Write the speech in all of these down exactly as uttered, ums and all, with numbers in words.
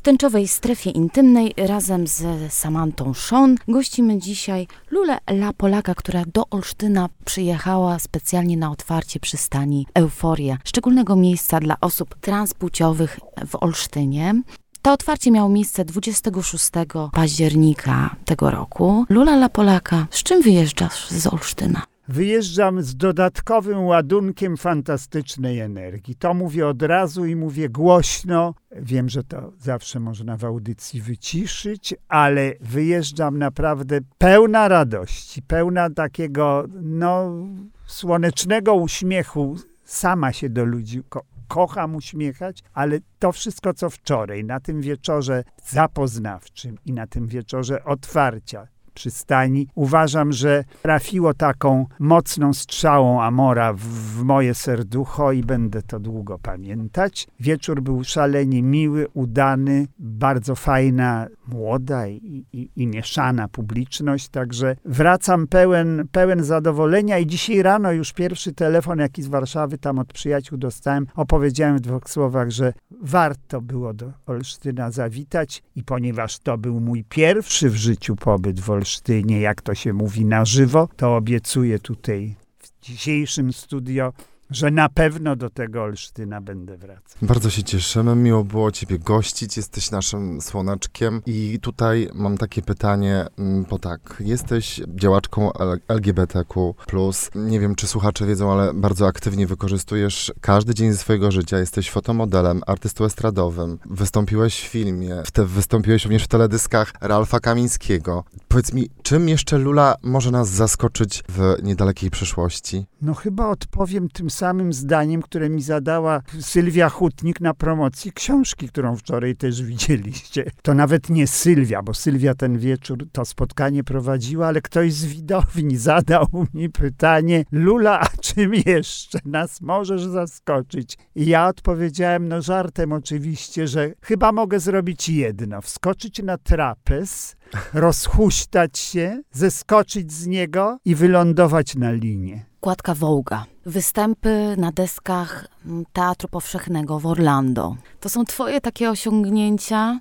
tęczowej strefie intymnej razem z Samantą Szon gościmy dzisiaj Lulę La Polaka, która do Olsztyna przyjechała specjalnie na otwarcie przystani Euforia, szczególnego miejsca dla osób transpłciowych w Olsztynie. To otwarcie miało miejsce dwudziestego szóstego października tego roku. Lula La Polaka, z czym wyjeżdżasz z Olsztyna? Wyjeżdżam z dodatkowym ładunkiem fantastycznej energii. To mówię od razu i mówię głośno. Wiem, że to zawsze można w audycji wyciszyć, ale wyjeżdżam naprawdę pełna radości, pełna takiego no, słonecznego uśmiechu. Sama się do ludzi ko- kocham uśmiechać, ale to wszystko, co wczoraj, na tym wieczorze zapoznawczym i na tym wieczorze otwarcia przystani, uważam, że trafiło taką mocną strzałą Amora w, w moje serducho i będę to długo pamiętać. Wieczór był szalenie miły, udany, bardzo fajna, młoda i, i, i mieszana publiczność, także wracam pełen, pełen zadowolenia i dzisiaj rano już pierwszy telefon, jaki z Warszawy tam od przyjaciół dostałem, opowiedziałem w dwóch słowach, że warto było do Olsztyna zawitać i ponieważ to był mój pierwszy w życiu pobyt w Olsztynie, jak to się mówi, na żywo, to obiecuję tutaj w dzisiejszym studio, że na pewno do tego Olsztyna będę wracał. Bardzo się cieszymy, miło było Ciebie gościć, jesteś naszym słoneczkiem i tutaj mam takie pytanie, bo tak, jesteś działaczką L G B T Q plus, nie wiem, czy słuchacze wiedzą, ale bardzo aktywnie wykorzystujesz każdy dzień ze swojego życia, jesteś fotomodelem, artystą estradowym, wystąpiłeś w filmie, w te, wystąpiłeś również w teledyskach Ralfa Kamińskiego. Powiedz mi, czym jeszcze Lula może nas zaskoczyć w niedalekiej przyszłości? No chyba odpowiem tym samym zdaniem, które mi zadała Sylwia Hutnik na promocji książki, którą wczoraj też widzieliście. To nawet nie Sylwia, bo Sylwia ten wieczór to spotkanie prowadziła, ale ktoś z widowni zadał mi pytanie: Lula, a czym jeszcze nas możesz zaskoczyć? I ja odpowiedziałem, no żartem oczywiście, że chyba mogę zrobić jedno, wskoczyć na trapez, rozhuśtać się, zeskoczyć z niego i wylądować na linie. Okładka Vogue'a, występy na deskach Teatru Powszechnego w Orlando. To są twoje takie osiągnięcia,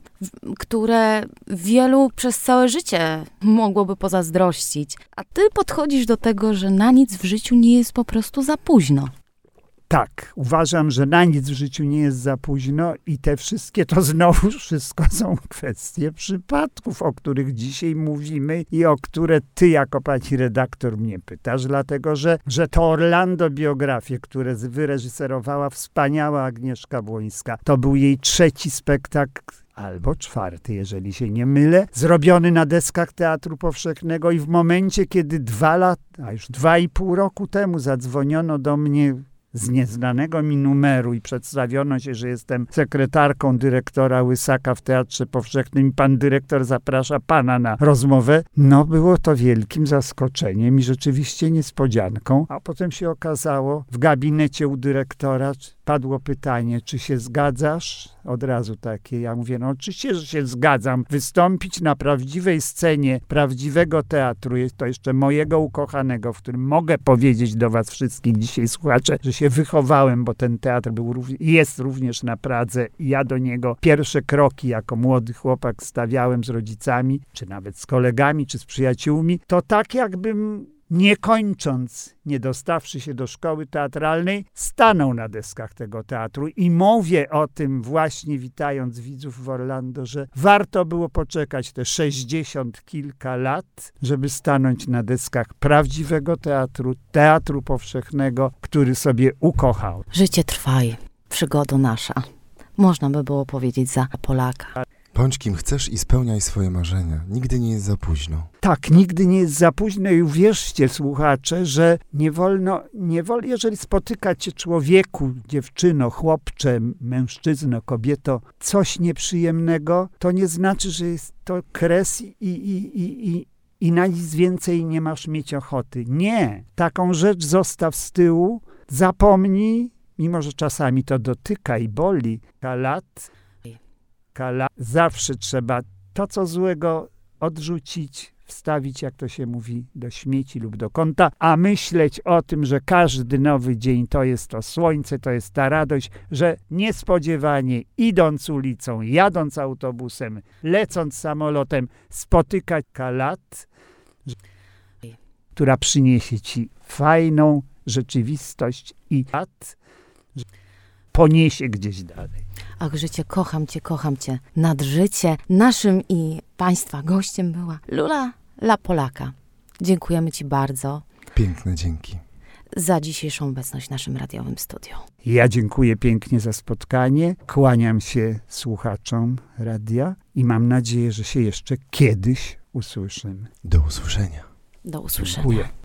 które wielu przez całe życie mogłoby pozazdrościć. A ty podchodzisz do tego, że na nic w życiu nie jest po prostu za późno. Tak, uważam, że na nic w życiu nie jest za późno i te wszystkie to znowu wszystko są kwestie przypadków, o których dzisiaj mówimy i o które ty jako pani redaktor mnie pytasz, dlatego że, że to Orlando biografię, które wyreżyserowała wspaniała Agnieszka Błońska, to był jej trzeci spektakl, albo czwarty, jeżeli się nie mylę, zrobiony na deskach Teatru Powszechnego i w momencie, kiedy dwa lata, a już dwa i pół roku temu zadzwoniono do mnie z nieznanego mi numeru i przedstawiono się, że jestem sekretarką dyrektora Łysaka w Teatrze Powszechnym i pan dyrektor zaprasza pana na rozmowę. No było to wielkim zaskoczeniem i rzeczywiście niespodzianką. A potem się okazało, w gabinecie u dyrektora padło pytanie, czy się zgadzasz? Od razu takie. Ja mówię, no oczywiście, że się zgadzam. Wystąpić na prawdziwej scenie prawdziwego teatru, jest to jeszcze mojego ukochanego, w którym mogę powiedzieć do was wszystkich dzisiaj słuchacze, że się wychowałem, bo ten teatr był i jest również na Pradze i ja do niego pierwsze kroki jako młody chłopak stawiałem z rodzicami, czy nawet z kolegami, czy z przyjaciółmi. To tak jakbym nie kończąc, nie dostawszy się do szkoły teatralnej, stanął na deskach tego teatru i mówię o tym właśnie witając widzów w Orlando, że warto było poczekać te sześćdziesiąt kilka lat, żeby stanąć na deskach prawdziwego teatru, Teatru Powszechnego, który sobie ukochał. Życie trwaj, przygoda nasza. Można by było powiedzieć za Polaka. Bądź kim chcesz i spełniaj swoje marzenia. Nigdy nie jest za późno. Tak, nigdy nie jest za późno i uwierzcie, słuchacze, że nie wolno, nie wolno, jeżeli spotykać się człowieku, dziewczyno, chłopcze, mężczyzno, kobieto, coś nieprzyjemnego, to nie znaczy, że jest to kres i, i, i, i, i na nic więcej nie masz mieć ochoty. Nie, taką rzecz zostaw z tyłu, zapomnij, mimo że czasami to dotyka i boli, lat, Kala. Zawsze trzeba to, co złego, odrzucić, wstawić, jak to się mówi, do śmieci lub do kąta, a myśleć o tym, że każdy nowy dzień to jest to słońce, to jest ta radość, że niespodziewanie idąc ulicą, jadąc autobusem, lecąc samolotem, spotykać lat, która przyniesie ci fajną rzeczywistość i lat, poniesie gdzieś dalej. Ach, życie, kocham cię, kocham cię. Nad życie naszym i państwa gościem była Lula Lapolaka. Dziękujemy ci bardzo. Piękne dzięki. Za dzisiejszą obecność w naszym radiowym studiu. Ja dziękuję pięknie za spotkanie, kłaniam się słuchaczom radia i mam nadzieję, że się jeszcze kiedyś usłyszymy. Do usłyszenia. Do usłyszenia. Dziękuję.